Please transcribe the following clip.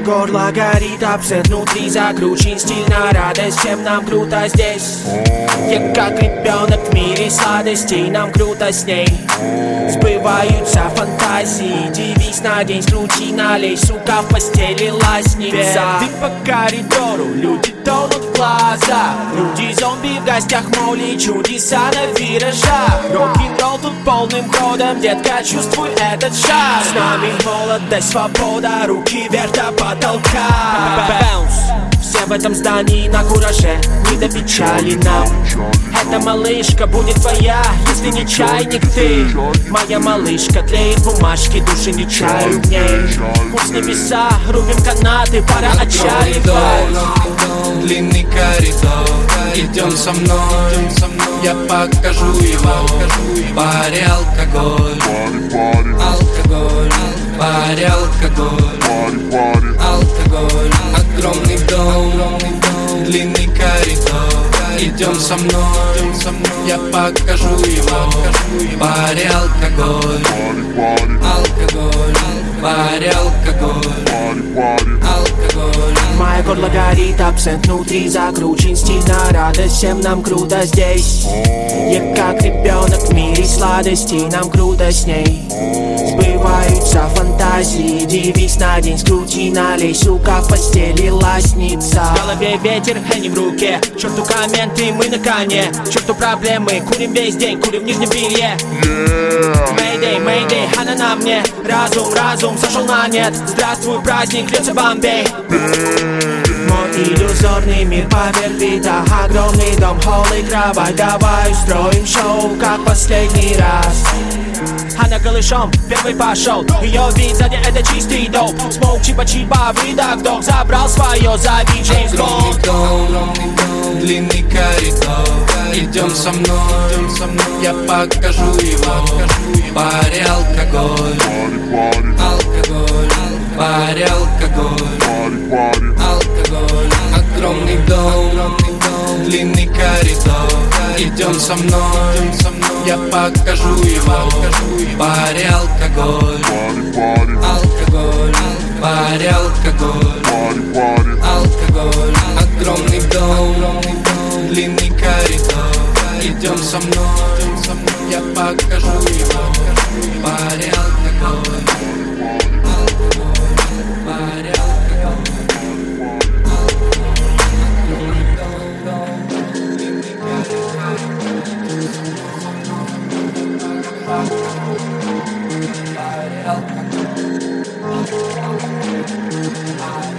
горло горит, абсент внутри закручен, стильно радость, всем нам круто здесь. Я как ребенок в мире сладостей, нам круто с ней. Сбываются фантазии, девиз на день, скрути, налей, сука, в постели ластница. Ты по коридору, люди тонут в глаза. Люди-зомби в гостях, моли, чудеса на виражах. Рок-н-ролл тут полным ходом, детка, чувствуй этот шаг. С нами молодость, свобода, руки вверх до потолка. Bounce. Все в этом здании на кураже, не до печали нам. Эта малышка будет твоя, если не чайник ты. Моя малышка тлеет бумажки, души не чаю в ней. Пусть небеса, рубим канаты, пора отчаливать. Длинный коридор, идем со мной, я покажу его. В баре алкоголь, алкоголь, в баре алкоголь, алкоголь. Огромный дом, длинный коридор, идем со мной, я покажу его. В баре алкоголь, алкоголь, в баре алкоголь, алкоголь. Мое горло горит, абсент внутри закручен, стильно радость, всем нам круто здесь. Я как ребенок в мире сладостей, нам круто с ней. Сбываются фантазии, девиз на день, скрути, налей, сука, в постели ластница. В голове ветер, Хенни в руке, черту комменты, мы на коне. Черту проблемы, курим весь день, курим в нижнем белье. Мэйдэй, мэйдэй, она на мне. Разум, разум, сошел на нет. Здравствуй, праздник, льется Бомбей. Мой иллюзорный мир поверх бита. Огромный дом, холл и кровать. Давай устроим шоу, как последний раз. Она голышом, первый пошел. Ее вид сзади, это чистый доп. Смоук, чипа-чипа, выдох-вдох. Забрал свое, зови Джеймс Бонд. Длинный коридор, идем со мной, я покажу его. В баре алкоголь, алкоголь, в баре алкоголь, алкоголь. Огромный дом, длинный коридор, идем со мной, я покажу его. В баре алкоголь, алкоголь, в баре алкоголь, алкоголь. Огромный дом, длинный коридор, идем со мной, я покажу его. В баре алкоголь, алкоголь, в баре алкоголь.